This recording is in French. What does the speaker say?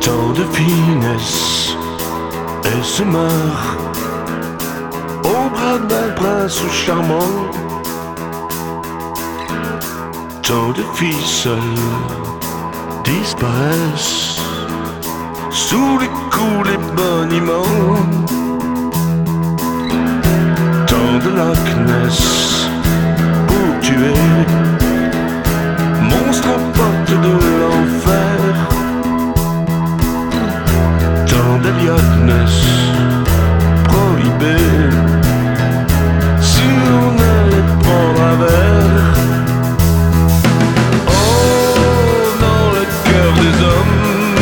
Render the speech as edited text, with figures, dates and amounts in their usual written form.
Tant de finesse et se meurt au bras d'un prince charmant. Tant de filles seules disparaissent sous les coups, les boniments. Tant de Loch Ness pour tuer, monstre en porte de l'enfer. Tant d'Eliot Ness